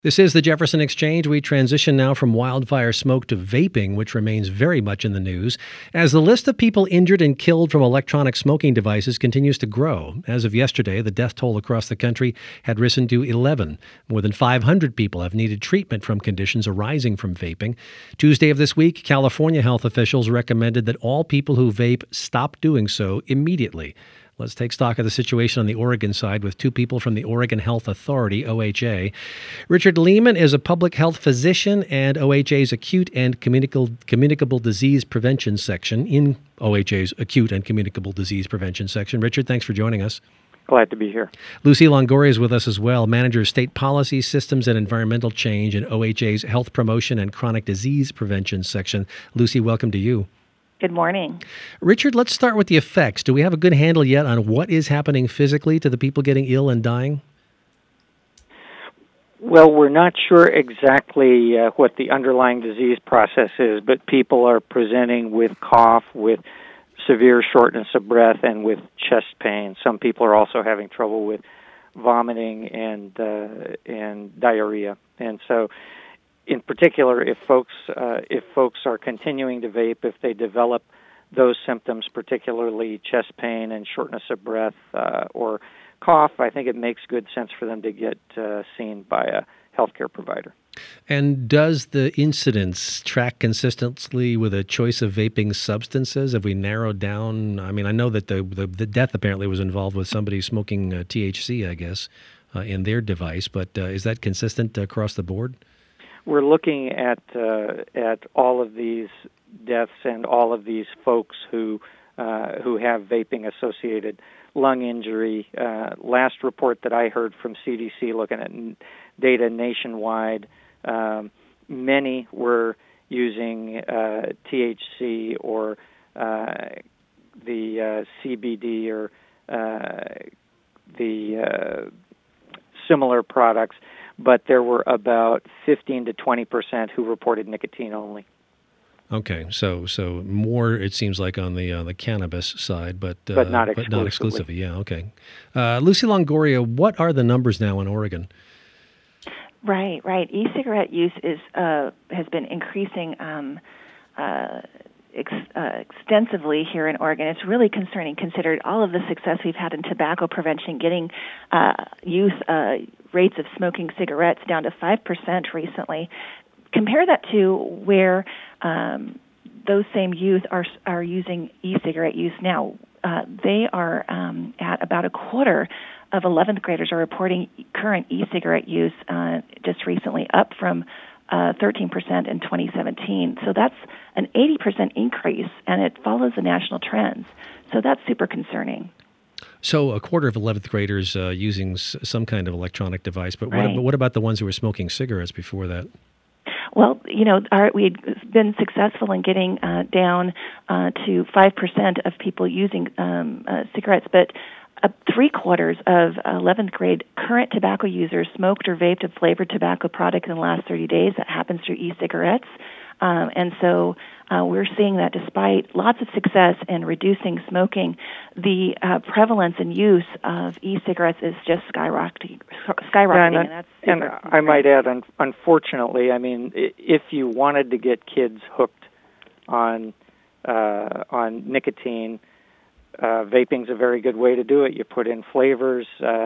This is the Jefferson Exchange. We transition now from wildfire smoke to vaping, which remains very much in the news, as the list of people injured and killed from electronic smoking devices continues to grow. As of yesterday, the death toll across the country had risen to 11. More than 500 people have needed treatment from conditions arising from vaping. Tuesday of this week, California health officials recommended that all people who vape stop doing so immediately. Let's take stock of the situation on the Oregon side with two people from the Oregon Health Authority, OHA. Richard Lehman is a public health physician and OHA's Acute and Communicable Disease Prevention Section in OHA's Acute and Communicable Disease Prevention Section. Richard, thanks for joining us. Glad to be here. Lucy Longoria is with us as well, Manager of State Policy, Systems, and Environmental Change in OHA's Health Promotion and Chronic Disease Prevention Section. Lucy, welcome to you. Good morning. Richard, let's start with the effects. Do we have a good handle yet on what is happening physically to the people getting ill and dying? Well, we're not sure exactly what the underlying disease process is, but people are presenting with cough, with severe shortness of breath, and with chest pain. Some people are also having trouble with vomiting and diarrhea. And so, in particular, if folks are continuing to vape, if they develop those symptoms, particularly chest pain and shortness of breath or cough, I think it makes good sense for them to get seen by a healthcare provider. And does the incidence track consistently with a choice of vaping substances? Have we narrowed down? I mean, I know that the death apparently was involved with somebody smoking THC, I guess, in their device, but is that consistent across the board? We're looking at all of these deaths and all of these folks who have vaping-associated lung injury. Last report that I heard from CDC looking at data nationwide, many were using THC or the CBD or the similar products, but there were about 15 to 20% who reported nicotine only. Okay, so more it seems like on the cannabis side, but not exclusively. But not exclusively. Yeah, okay. Lucy Longoria, what are the numbers now in Oregon? Right. E-cigarette use has been increasing extensively here in Oregon. It's really concerning, considered all of the success we've had in tobacco prevention, getting youth rates of smoking cigarettes down to 5% recently. Compare that to where those same youth are using e-cigarette use now. They are at about a quarter of 11th graders are reporting current e-cigarette use just recently, up from 13% in 2017. So that's an 80% increase, and it follows the national trends. So that's super concerning. So a quarter of 11th graders using some kind of electronic device, but right. What about the ones who were smoking cigarettes before that? Well, we've been successful in getting down to 5% of people using cigarettes, but three-quarters of 11th grade current tobacco users smoked or vaped a flavored tobacco product in the last 30 days. That happens through e-cigarettes. And so we're seeing that despite lots of success in reducing smoking, the prevalence and use of e-cigarettes is just skyrocketing. And I might add, unfortunately, I mean, if you wanted to get kids hooked on nicotine, vaping's a very good way to do it. You put in flavors,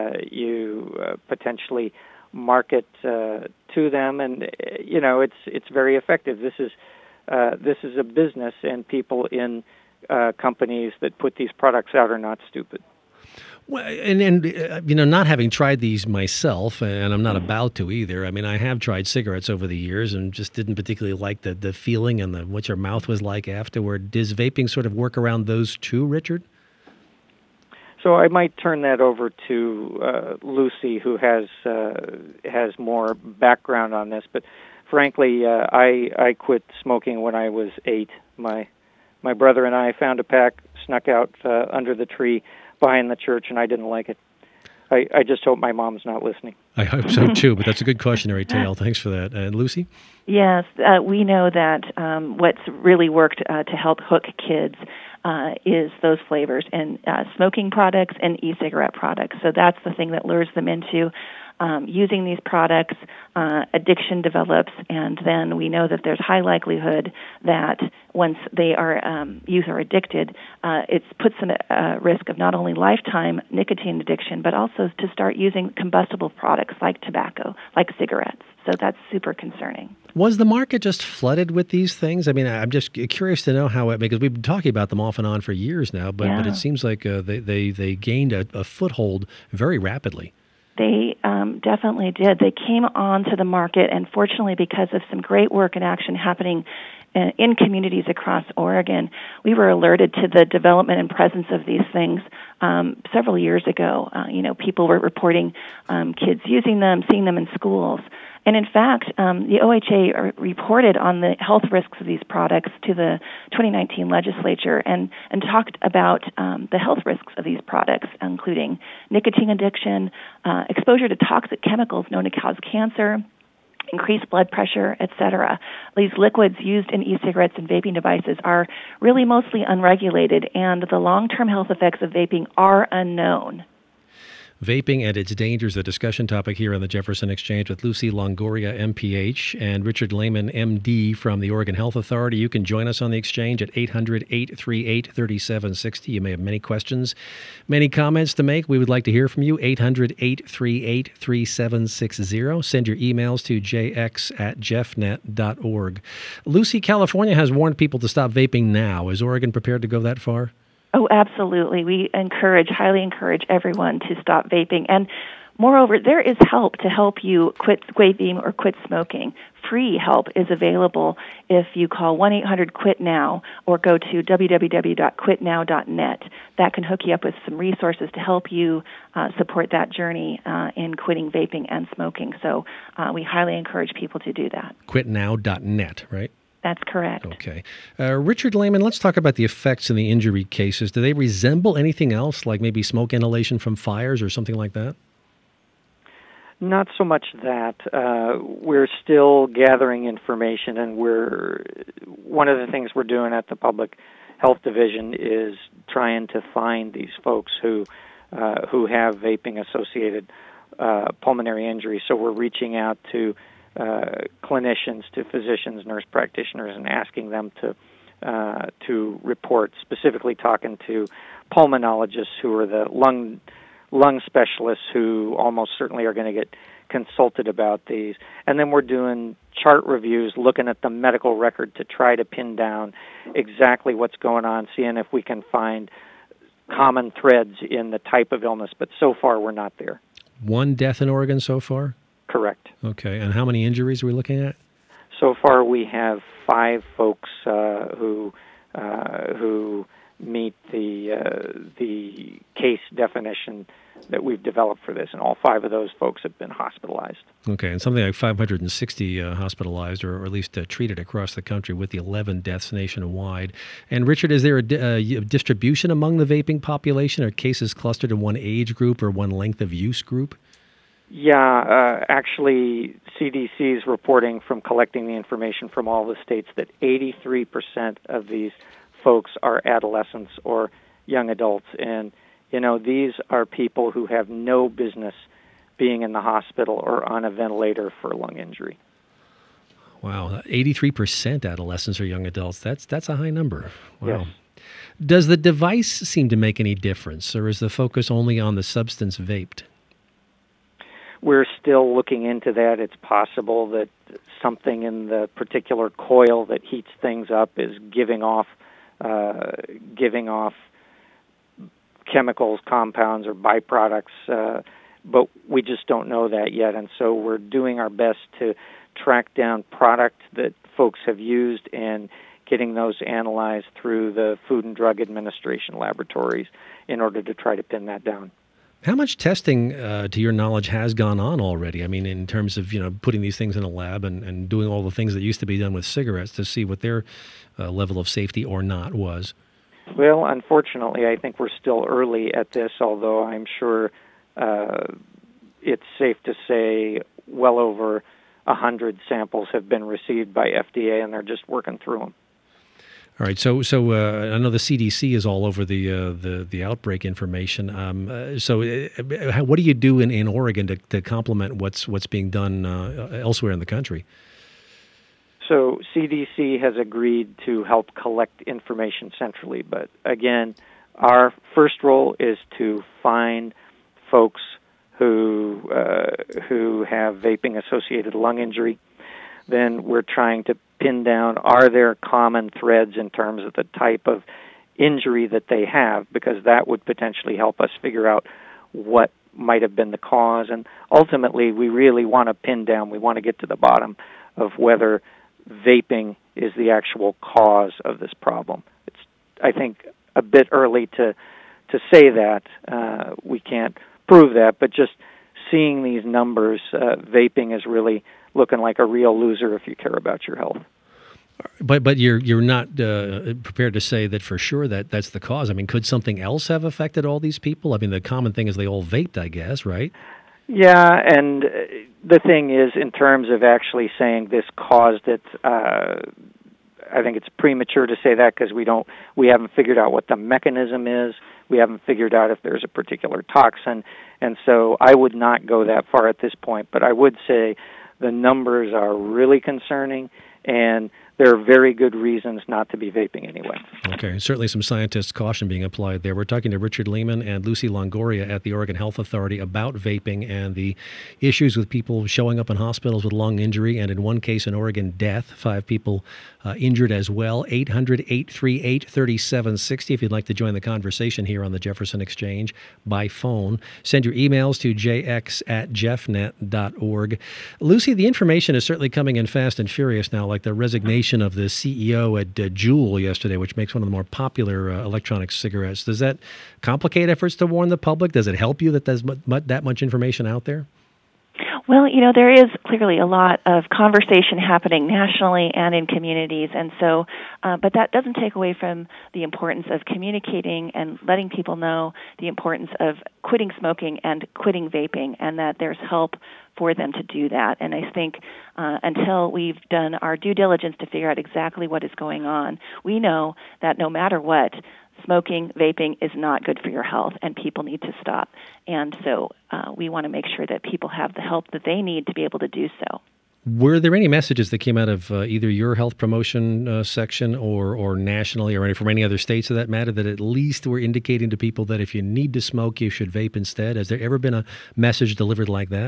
you potentially market to them, and it's very effective. This is a business, and people in companies that put these products out are not stupid. Well, and not having tried these myself, and I'm not about to either. I mean, I have tried cigarettes over the years and just didn't particularly like the feeling and what your mouth was like afterward. Does vaping sort of work around those too, Richard? So I might turn that over to Lucy, who has more background on this. But frankly, I quit smoking when I was 8. My brother and I found a pack, snuck out under the tree behind the church, and I didn't like it. I just hope my mom's not listening. I hope so too, but that's a good cautionary tale. Thanks for that. And Lucy? Yes, we know that what's really worked to help hook kids is those flavors and smoking products and e-cigarette products. So that's the thing that lures them into using these products, addiction develops, and then we know that there's high likelihood that once they are youth are addicted, it puts them at risk of not only lifetime nicotine addiction, but also to start using combustible products like tobacco, like cigarettes. So that's super concerning. Was the market just flooded with these things? I mean, I'm just curious to know how because we've been talking about them off and on for years now, but it seems like they gained a foothold very rapidly. They definitely did. They came onto the market, and fortunately, because of some great work and action happening in communities across Oregon, we were alerted to the development and presence of these things several years ago. People were reporting kids using them, seeing them in schools. And in fact, the OHA reported on the health risks of these products to the 2019 legislature and talked about the health risks of these products, including nicotine addiction, exposure to toxic chemicals known to cause cancer, increased blood pressure, etc. These liquids used in e-cigarettes and vaping devices are really mostly unregulated, and the long-term health effects of vaping are unknown. Vaping and its dangers, a discussion topic here on the Jefferson Exchange with Lucy Longoria, MPH, and Richard Lehman, MD, from the Oregon Health Authority. You can join us on the Exchange at 800-838-3760. You may have many questions, many comments to make. We would like to hear from you, 800-838-3760. Send your emails to jx@jeffnet.org. Lucy, California has warned people to stop vaping now. Is Oregon prepared to go that far? Oh, absolutely. We highly encourage everyone to stop vaping. And moreover, there is help to help you quit vaping or quit smoking. Free help is available if you call 1-800-QUIT-NOW or go to www.quitnow.net. That can hook you up with some resources to help you support that journey in quitting vaping and smoking. So we highly encourage people to do that. Quitnow.net, right? That's correct. Okay. Richard Lehman, let's talk about the effects in the injury cases. Do they resemble anything else, like maybe smoke inhalation from fires or something like that? Not so much that. We're still gathering information, and one of the things we're doing at the Public Health Division is trying to find these folks who have vaping-associated pulmonary injury. So we're reaching out to clinicians, to physicians, nurse practitioners, and asking them to report, specifically talking to pulmonologists who are the lung specialists who almost certainly are going to get consulted about these. And then we're doing chart reviews, looking at the medical record to try to pin down exactly what's going on, seeing if we can find common threads in the type of illness. But so far, we're not there. One death in Oregon so far? Correct. Okay. And how many injuries are we looking at? So far, we have 5 folks who meet the case definition that we've developed for this, and all 5 of those folks have been hospitalized. Okay, and something like 560 hospitalized or at least treated across the country, with the 11 deaths nationwide. And Richard, is there a distribution among the vaping population? Are cases clustered in one age group or one length of use group? Yeah, actually, CDC is reporting from collecting the information from all the states that 83% of these folks are adolescents or young adults. And, these are people who have no business being in the hospital or on a ventilator for a lung injury. Wow, 83% adolescents or young adults. That's a high number. Wow. Yes. Does the device seem to make any difference, or is the focus only on the substance vaped? We're still looking into that. It's possible that something in the particular coil that heats things up is giving off chemicals, compounds, or byproducts, but we just don't know that yet. And so we're doing our best to track down product that folks have used and getting those analyzed through the Food and Drug Administration laboratories in order to try to pin that down. How much testing, to your knowledge, has gone on already? I mean, in terms of, putting these things in a lab and doing all the things that used to be done with cigarettes to see what their level of safety or not was. Well, unfortunately, I think we're still early at this, although I'm sure it's safe to say well over 100 samples have been received by FDA, and they're just working through them. All right, so I know the CDC is all over the outbreak information. What do you do in Oregon to complement what's being done elsewhere in the country? So CDC has agreed to help collect information centrally, but again, our first role is to find folks who have vaping-associated lung injury. Then we're trying to pin down, are there common threads in terms of the type of injury that they have, because that would potentially help us figure out what might have been the cause. And ultimately, we really want to pin down, we want to get to the bottom of whether vaping is the actual cause of this problem. It's, I think, a bit early to say that. We can't prove that, but just seeing these numbers, vaping is really looking like a real loser if you care about your health. But you're not prepared to say that for sure that's the cause. I mean, could something else have affected all these people? I mean, the common thing is they all vaped, I guess, right? Yeah, and the thing is, in terms of actually saying this caused it, I think it's premature to say that because we haven't figured out what the mechanism is. We haven't figured out if there's a particular toxin, and so I would not go that far at this point. But I would say the numbers are really concerning, and there are very good reasons not to be vaping anyway. Okay, certainly some scientists' caution being applied there. We're talking to Richard Lehman and Lucy Longoria at the Oregon Health Authority about vaping and the issues with people showing up in hospitals with lung injury, and in one case, an Oregon death, 5 people injured as well. 800-838-3760 if you'd like to join the conversation here on the Jefferson Exchange by phone. Send your emails to jx@jeffnet.org. Lucy, the information is certainly coming in fast and furious now, like the resignation of the CEO at Juul yesterday, which makes one of the more popular electronic cigarettes. Does that complicate efforts to warn the public? Does it help you that there's that much information out there? Well, there is clearly a lot of conversation happening nationally and in communities, and so, but that doesn't take away from the importance of communicating and letting people know the importance of quitting smoking and quitting vaping, and that there's help for them to do that. And I think until we've done our due diligence to figure out exactly what is going on, we know that no matter what, smoking, vaping is not good for your health, and people need to stop. And so we want to make sure that people have the help that they need to be able to do so. Were there any messages that came out of either your health promotion section or nationally or from any other states of that matter that at least were indicating to people that if you need to smoke, you should vape instead? Has there ever been a message delivered like that?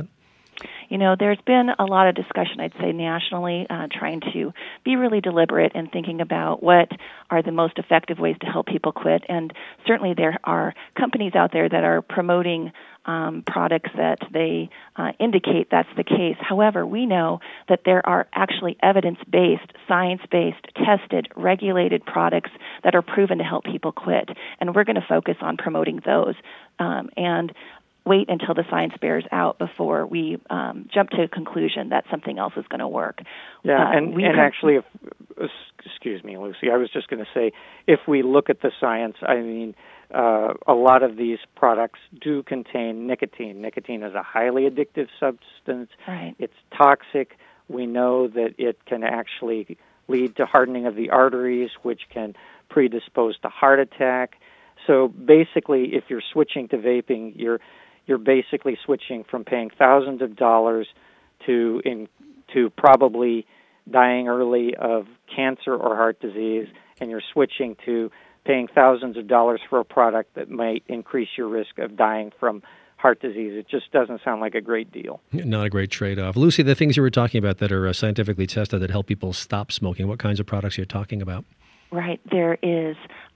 There's been a lot of discussion, I'd say, nationally, trying to be really deliberate and thinking about what are the most effective ways to help people quit. And certainly there are companies out there that are promoting products that they indicate that's the case. However, we know that there are actually evidence-based, science-based, tested, regulated products that are proven to help people quit. And we're going to focus on promoting those. And wait until the science bears out before we jump to a conclusion that something else is going to work. Yeah, actually, excuse me, Lucy, I was just going to say, if we look at the science, I mean, a lot of these products do contain nicotine. Nicotine is a highly addictive substance. Right. It's toxic. We know that it can actually lead to hardening of the arteries, which can predispose to heart attack. So basically, if you're switching to vaping, you're basically switching from paying thousands of dollars to probably dying early of cancer or heart disease, and you're switching to paying thousands of dollars for a product that might increase your risk of dying from heart disease. It just doesn't sound like a great deal. Not a great trade-off. Lucy, the things you were talking about that are scientifically tested that help people stop smoking, what kinds of products are you talking about? Right. There is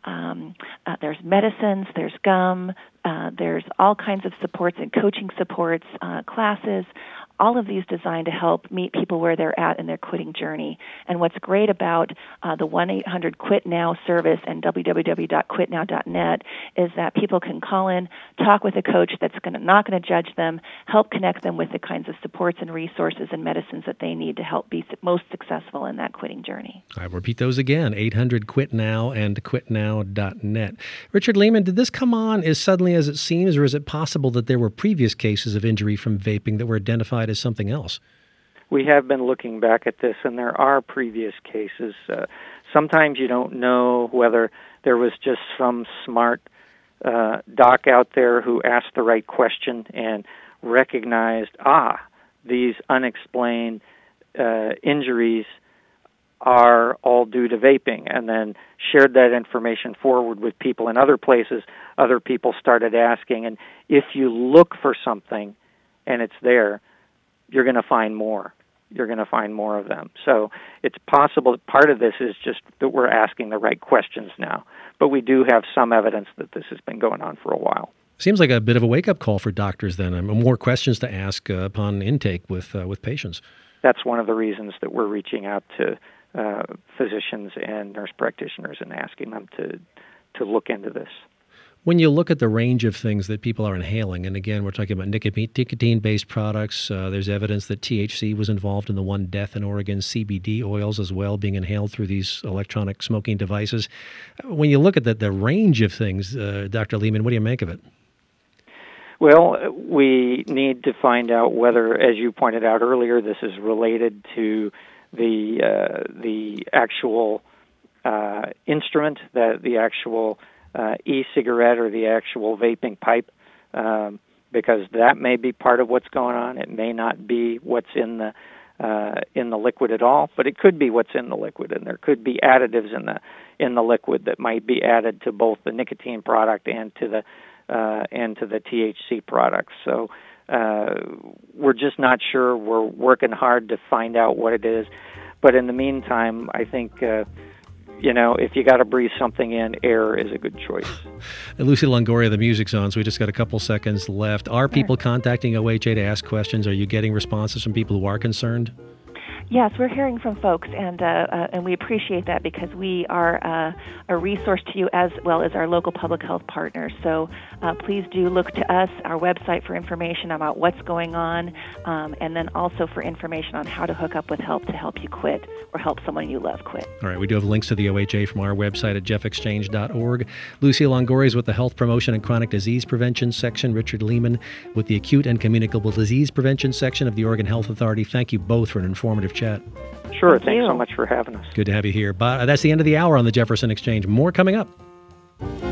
there's medicines, there's gum, there's all kinds of supports and coaching supports, classes, all of these designed to help meet people where they're at in their quitting journey. And what's great about the 1-800-QUIT-NOW service and www.quitnow.net is that people can call in, talk with a coach that's not going to judge them, help connect them with the kinds of supports and resources and medicines that they need to help be most successful in that quitting journey. I repeat those again, 800-QUIT-NOW and quitnow.net. Richard Lehman, did this come on as suddenly as it seems, or is it possible that there were previous cases of injury from vaping that were identified as something else? We have been looking back at this, and there are previous cases. sometimes you don't know whether there was just some smart doc out there who asked the right question and recognized, these unexplained injuries are all due to vaping, and then shared that information forward with people in other places. Other people started asking, and if you look for something and it's there, you're going to find more. You're going to find more of them. So it's possible that part of this is just that we're asking the right questions now, but we do have some evidence that this has been going on for a while. Seems like a bit of a wake-up call for doctors then, more questions to ask upon intake with patients. That's one of the reasons that we're reaching out to physicians and nurse practitioners and asking them to look into this. When you look at the range of things that people are inhaling, and again, we're talking about nicotine-based products, there's evidence that THC was involved in the one death in Oregon, CBD oils as well being inhaled through these electronic smoking devices. When you look at the range of things, Dr. Leman, what do you make of it? Well, we need to find out whether, as you pointed out earlier, this is related to the actual instrument, the actual e-cigarette or the actual vaping pipe, because that may be part of what's going on. It may not be what's in the liquid at all, but it could be what's in the liquid, and there could be additives in the liquid that might be added to both the nicotine product and to the THC products. So we're just not sure. We're working hard to find out what it is, but in the meantime, I think if you got to breathe something in, air is a good choice. Lucy Longoria, the music's on, so we just got a couple seconds left. Are people contacting OHA to ask questions? Are you getting responses from people who are concerned? Yes, we're hearing from folks, and we appreciate that because we are a resource to you as well as our local public health partners. So please do look to us, our website, for information about what's going on, and then also for information on how to hook up with help to help you quit or help someone you love quit. All right, we do have links to the OHA from our website at jeffexchange.org. Lucy Longoria is with the Health Promotion and Chronic Disease Prevention section. Richard Leman with the Acute and Communicable Disease Prevention section of the Oregon Health Authority. Thank you both for an informative chat. Sure. Thanks so much for having us. Good to have you here. But that's the end of the hour on the Jefferson Exchange. More coming up.